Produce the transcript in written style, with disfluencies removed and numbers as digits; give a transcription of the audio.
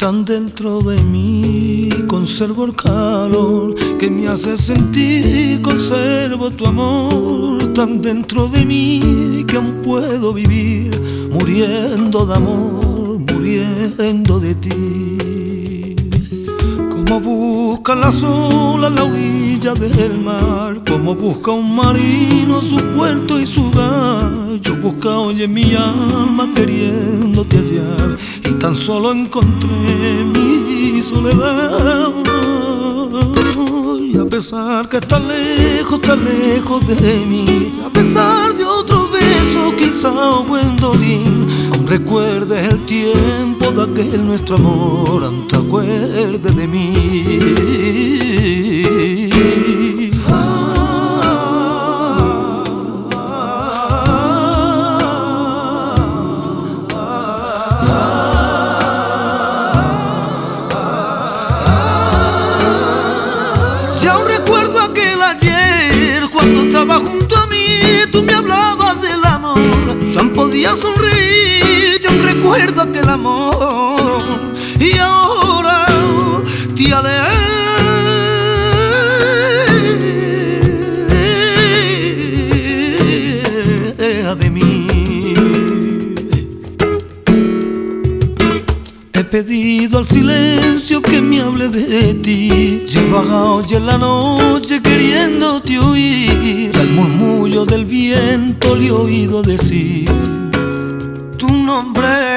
Tan dentro de mí conservo el calor que me hace sentir, conservo tu amor. Tan dentro de mí que aún puedo vivir muriendo de amor, muriendo de ti. Como busca las olas la orilla del mar, como busca un marino su puerto y su hogar. Yo busca hoy en mi alma queriéndote hallar, y tan solo encontré mi soledad. Y a pesar que estás lejos de mí, a pesar de otro beso quizá o buen dolín, aún recuerdes el tiempo de aquel nuestro amor, aún te acuerdes de mí. Si aún recuerdo aquel ayer cuando estaba junto a mí, tú me hablabas del amor, yo aún podía sonreír. Si aún recuerdo aquel amor y ahora te alejas de mí. He pedido al silencio que me hable de ti, y he vagado hoy en la noche queriéndote oír. Al murmullo del viento le he oído decir tu nombre.